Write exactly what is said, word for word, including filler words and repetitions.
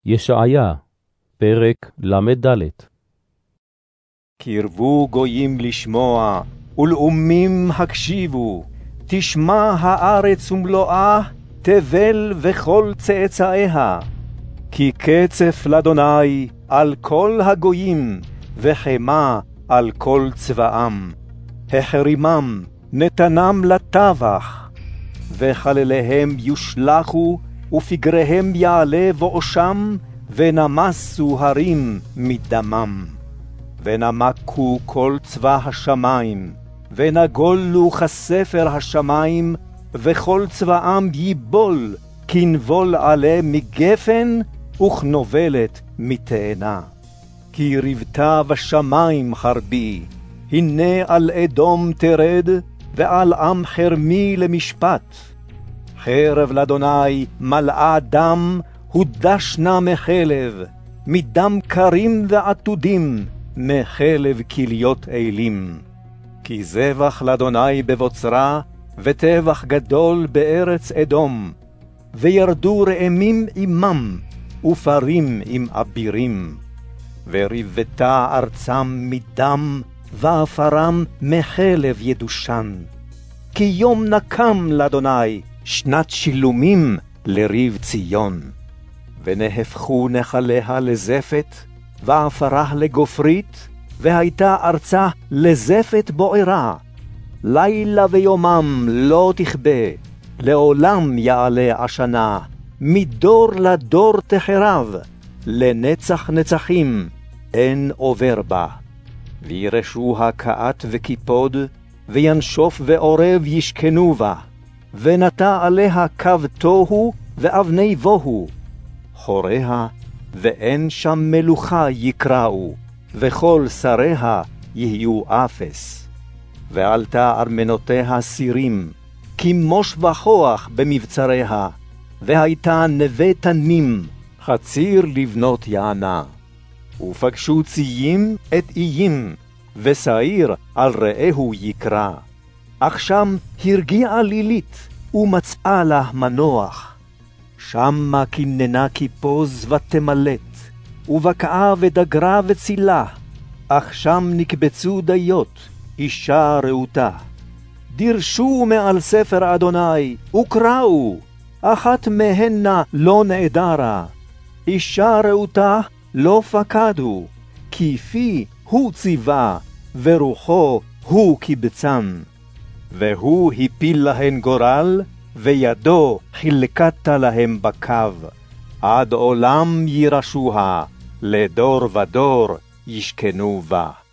ישעיה, פרק למד ד'. קרבו גויים לשמוע, ולאומים הקשיבו, תשמע הארץ ומלואה, תבל וכל צאצאיה. כי קצף לאדוני על כל הגויים, וחמה על כל צבאם. החרימם, נתנם לטבח, וחלליהם יושלחו, ופגריהם יעלה בראשם, ונמסו הרים מדמם. ונמקו כל צבא השמיים, ונגולו כספר השמיים, וכל צבאם ייבול, כנבול עלה מגפן, וכנובלת מתאנה. כי רבתה בשמיים חרבי, הנה על אדום תרד, ועל עם חרמי למשפט. חרב לאדוני מלאה דם, הודשנה מחלב, מדם קרים ועתודים, מחלב כליות אלים. כי זבח לאדוני בבוצרה, וטבח גדול בארץ אדום, וירדו רעמים עמם, ופרים עם אבירים. וריבתה ארצם מדם, ואפרם מחלב ידושן. כי יום נקם לאדוני, שנת שילומים לריב ציון. ונהפכו נחליה לזפת, ואפרה לגופרית, והייתה ארצה לזפת בוערה. לילה ויומם לא תכבה, לעולם יעלה עשנה, מדור לדור תחרב, לנצח נצחים אין עובר בה. וירשוה קעת וקיפוד, וינשוף ועורב ישכנו בה, ונטע עליה קו תוהו ואבני בוהו. חוריה ואין שם מלוכה יקראו, וכל שריה יהיו אפס. ועלתה ארמנותיה סירים, כמוש וכוח במבצריה, והייתה נווה תנים, חציר לבנות יענה. ופגשו ציים את איים, ושעיר על רעהו יקרא. אך שם הרגיעה לילית, ומצאה לה מנוח. שמה כננה כיפוז ותמלט, ובקעה ודגרה וצילה. אך שם נקבצו דיות, אישה רעותה. דירשו מעל ספר אדוני, וקראו, אחת מהנה לא נעדרה. אישה רעותה לא פקדו, כי פי הוא ציווה, ורוחו הוא קיבצן. והוא הפיל להן גורל, וידו חלקת להם בקו. עד עולם ירשוה, לדור ודור ישכנו בה.